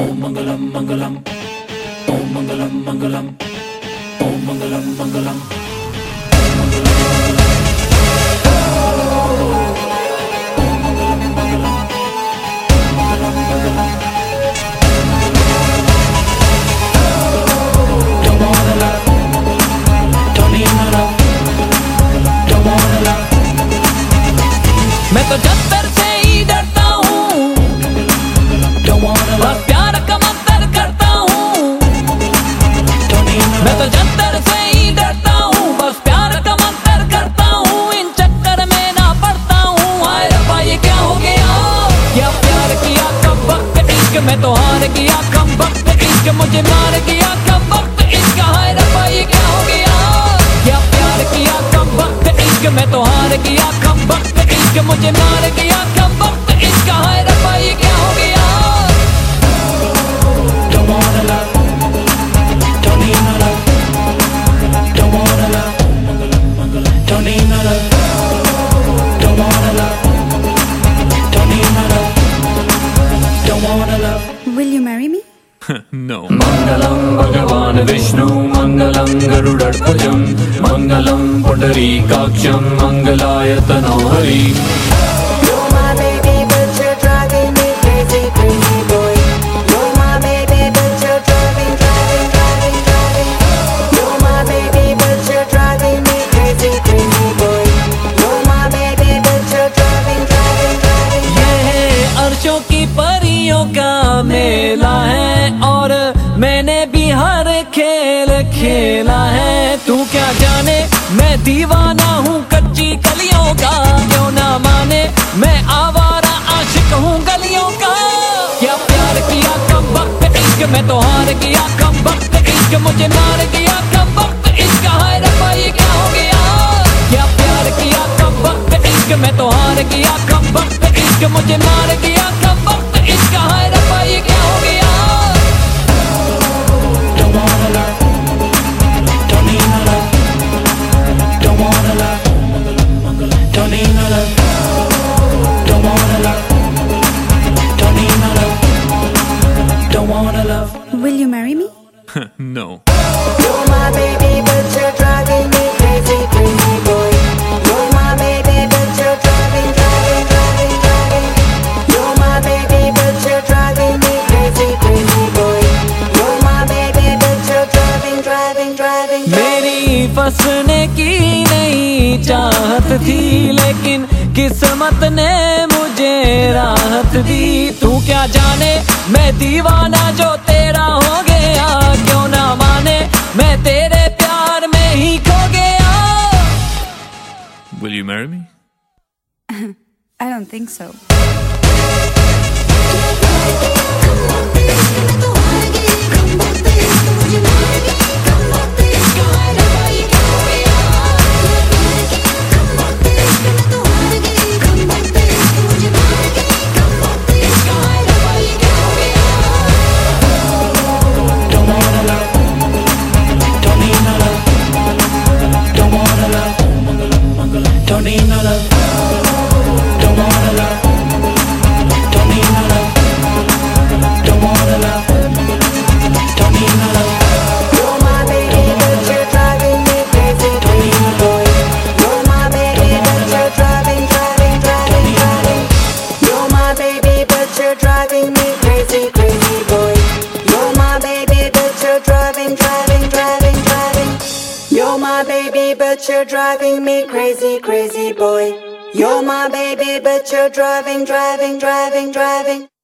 Om Mangalam Mangalam, Om Mangalam Mangalam, Om Mangalam Mangalam, Om Mangalam Mangalam, Om Mangalam Mangalam. Don't wanna love, don't need no love, don't wanna love. मैं तो जंतर से ही डरता हूँ, Don't wanna बस love, प्यार का मंतर करता हूँ। don't need no मैं love. तो जंतर से ही डरता हूँ, बस प्यार का मंतर करता हूँ। इन चक्कर में ना पड़ता हूँ। हाय रब्बा ये क्या हो गया, क्या प्यार किया कब वक्त इश्क में तो हार गया कम वक्त इश्क मुझे मार गया कम वक्त इश्क। हाय रब्बा ये क्या हो गया, क्या प्यार किया कब वक्त इश्क में तो हार गया कम वक्त इश्क मुझे मार गया कम वक्त इश्क। हाय रब्बा ये क्या हो गया। Don't wanna love, don't need no love, don't wanna love, don't need no love, don't wanna love, don't need no love, don't wanna love. Will you marry me? No. Mangalam Bhagavan Vishnu, Mangalam Garudarpajam, Mangalam Pundarikaksham, Mangalaya Tanohari. You're my baby, but you're driving me crazy, crazy boy. You're my baby, but you're driving. You're my baby, but you're driving me crazy, crazy boy. You're my baby, but you're driving. ये है अर्शों की परियों का मेला है और मैंने भी हर खेल खेला है। तू क्या जाने मैं दीवाना हूँ कच्ची कलियों का, क्यों ना माने मैं आवारा आशिक हूँ गलियों का। क्या प्यार किया कम वक्त इश्क में तो हार गया कम वक्त इश्क मुझे मार गया कम वक्त इश्क। हाय रब्बा ये क्या हो गया, क्या प्यार किया कम वक्त इश्क में तो हार गया कम वक्त इश्क मुझे मार गया कम वक्त इश्क। हाय रब्बा ये क्या हो गया। Don't wanna love, don't need no love, don't wanna love, don't need no love, don't wanna love, don't need no love, don't wanna love. Will you marry me? No. You're my baby, but you're driving me crazy, crazy boy. You're my baby, but you're driving. You're my baby, but you're driving me crazy, crazy boy. You're my baby, but you're driving. मेरी फंसने की नहीं चाहत थी लेकिन किस्मत ने मुझे राहत दी। तू क्या जाने मैं दीवाना जो तेरा हो गया, क्यों ना माने मैं तेरे प्यार में ही खो गया। Will you marry me? I don't think so. Don't wanna love, don't need no love, don't wanna love, don't need no love, don't wanna love, don't need no love, don't wanna love, don't need no love. You're my baby, but you're driving me crazy, crazy boy. You're my baby, but you're driving. You're my baby, but you're driving me crazy, crazy boy. You're my baby, but you're driving. You're my baby, but you're driving me crazy, crazy boy. You're my baby, but you're driving.